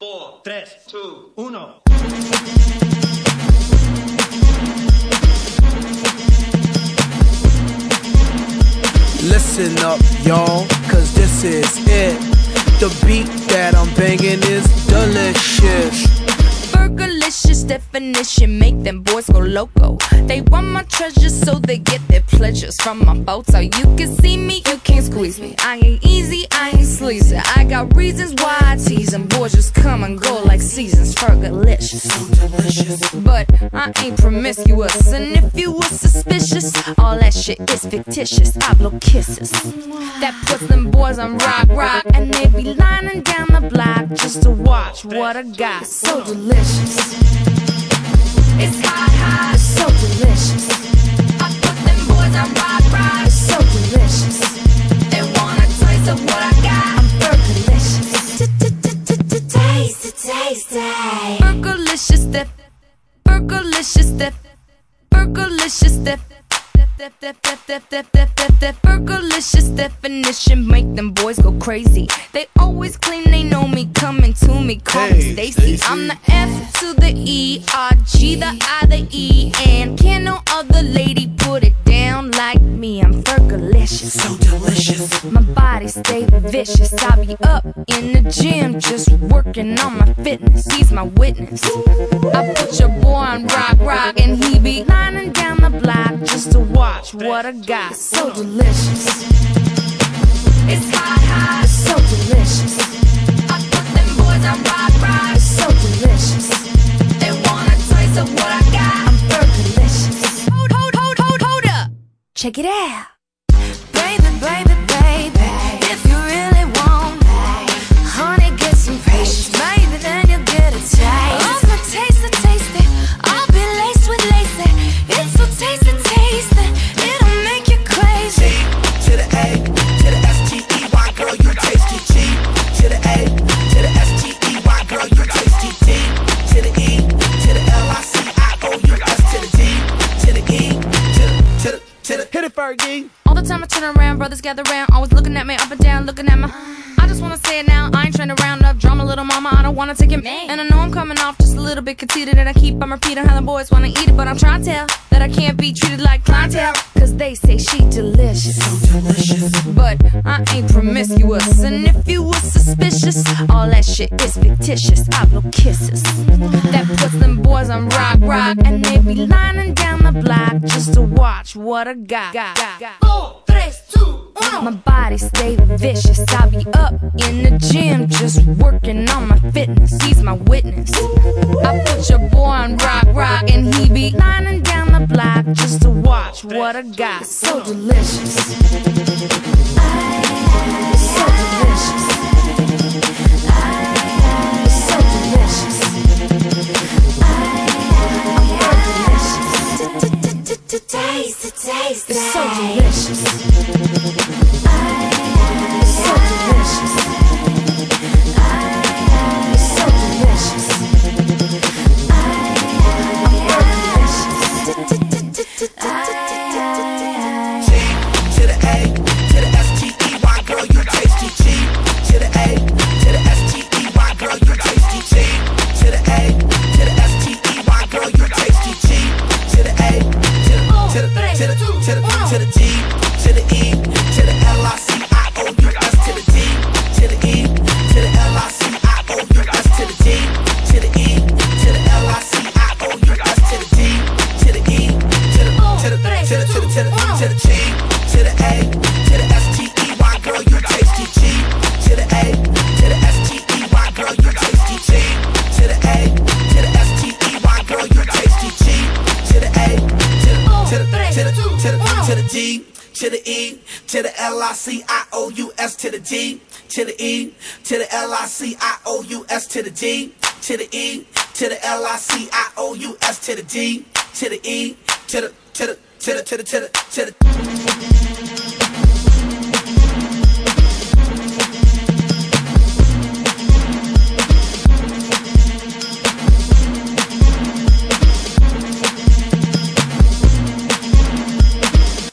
4, 3, 2, 1. Listen up, y'all, cause this is it. The beat that I'm banging is delicious. Burgerlicious definition, make them boys go loco. They want my treasures so they get their pleasures from my photo. You can see me, you can't squeeze me. I ain't easy, I ain't sleazy. I got reasons why I tease them. Boys just come and go like seasons. Burgerlicious, so delicious. But I ain't promiscuous, and if you were suspicious, all that shit is fictitious. I blow kisses that puts them boys on rock, and they be lining down the block just to watch what I got. So delicious. It's hot, it's so delicious. I put them boys on rock, it's so delicious. They wanna taste of what I got. I'm burgerlicious. Taste it. Burgerlicious dip, burgerlicious dip, burgerlicious dip. Burgerlicious definition, make them boys go crazy. They always claim they know me, coming to me, call me Stacy. I'm the F to the E, R, G, the I, the E, and can no other lady put it down like me. I'm burgerlicious, so delicious. My body stay vicious. I be up in the gym, just working on my fitness. He's my witness. I put your boy on rock, and he be lining down the block just to watch what I got. So delicious. It's hot, it's so delicious. I put them boys on rock, it's so delicious. They wanna taste of what I got. I'm burgerlicious. Hold up. Check it out. Baby, if you really want, honey, get some patience. Maybe then you'll get a taste. I'm a taste it. I'll be laced with lace. It's so tasty. It'll make you crazy. G to the A, to the S-T-E-Y, girl, you tasty. G to the A, to the S-T-E-Y, girl, you tasty. D to the E, to the L-I-C-I-O-U-S, to the D, to the E, to the hit it, Fergie. All the time I turn around, brothers gather round, always looking at me up and down, looking at my. I just wanna say it now, I ain't trying to round up drama, little mama, I don't wanna take it. And I know I'm coming off just a little bit conceited, and I keep on repeating how the boys wanna eat it, but I'm trying to tell that I can't be treated like clientele, cause they say she delicious, so delicious. But I ain't promiscuous, and if you were suspicious, all that shit is fictitious. I blow kisses that puts them boys on rock, and they be lining down the block just to watch what I got. 4, 3, 2, 1. My body stay vicious. I be up in the gym just working on my fitness. He's my witness. I put your boy on rock, and he be lining down the block just to watch what I got. So delicious. So delicious. So delicious. I'm burgerlicious. Taste it. It's so delicious. It's so delicious. It's so delicious. I'm burgerlicious. G to the A, to the S-T-E-Y, girl, you tasty. G to the A, to the S-T-E-Y, girl, you tasty. G to the A, to the S-T-E-Y, girl, you tasty. G to the A, to the D, to the E, to the L-I-C-I-O-U-S, to the D, to the E, to the L-I-C-I-O-U-S, to the D, to the E, to the L-I-C-I-O-U-S, to the D, to the E, to the G, to the A, to the S-T-E-Y, girl, you tasty. G to the A, to the S-T-E-Y, girl, you tasty. G to the A, to the S-T-E-Y, girl, you tasty. G to the A, to the D, to the E, to the L-I-C-I-O-U-S, to the D, to the E, to the L-I-C-I-O-U-S, to the D, to the E, to the L-I-C-I-O-U-S, to the D, to the E, to the